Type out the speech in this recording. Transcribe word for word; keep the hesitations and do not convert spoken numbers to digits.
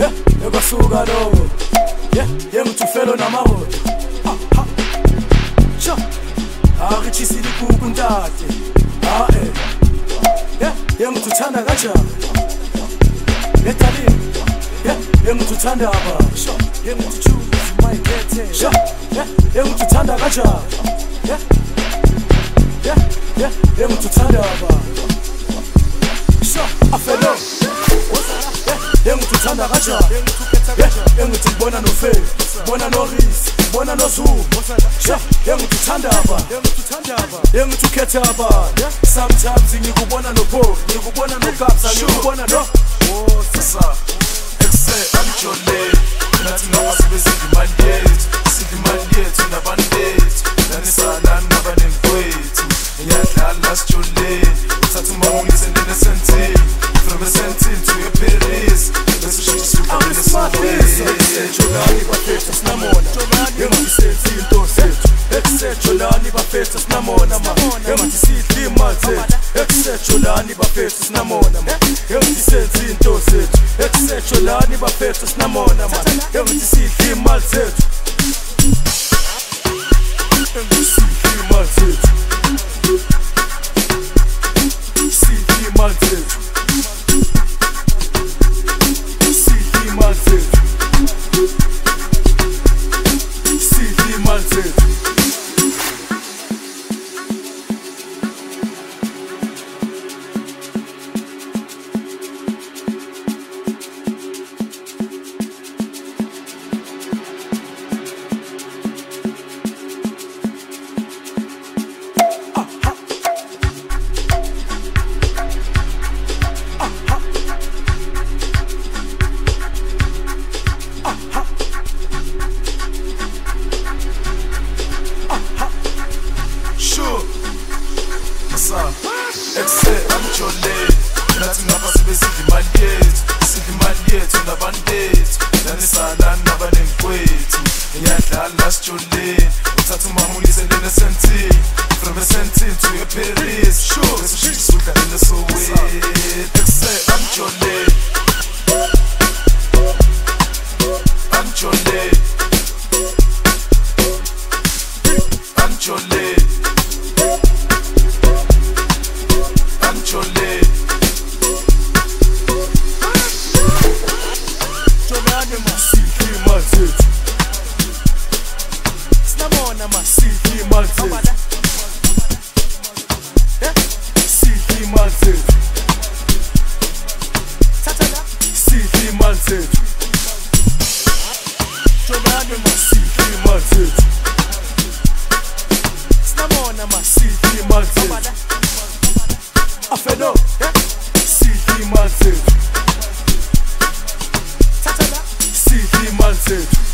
yeah, ekwasuka lokho, yeah, yengithufelo namahodo, ha ha, sho, akichisile ikuku ntate, ha eh, yeah, yengithuthanda kanjani, lethalini, yeah, yengithuthanda aba, sho, yengithuchuza mayikhethe, sho, yeah, yengithuthanda kanjani, yeah, yeah, yeah, yengithuthanda aba, sho, afelo. Yengithuthanda kanjani, yengithibona noFaith, bona noReese, bona noZulu, sha yengithuthanda aba, yengithukhethe aba, sometimes ngikubona noPaul, ngikubona noKabza, ngikubona no oh sasa exe amjole nathi ngoba sibe sidimali yethu sidimali yethu nabantu bethu nanisana nabantu kwethu ngiyadlala sijole uthatha umawulise nene sentile from a sentile to a Paris bese shit super in the sun Jolani bafethu sinamona yengithisentile into sethu exe Jolani bafethu sinamona ma yengithisidla imali zethu exe Jolani bafethu sinamona ma yengithisentile into sethu exe Jolani bafethu sinamona ma yengithisidla imali zethu yengithisidla imali zethu sidla imali zethu sidla imali zethu sidla imali zethu exe amjole nathi ngapha sibe sidimali yethu sidimali yethu nabantu bethu nanisana nabantu kwethu ngiyadlala sijole uthatha umamulise nene sentile from a sentile to a Paris bese shit sudla nene Soweto exe amjole amjole amjole sidla imali zethu sinamona ma sidla imali zethu sidla imali zethu sidla imali zethu Jolani ma sidla imali zethu sinamona ma sidla imali zethu afeno sidla imali zethu sidla imali zethu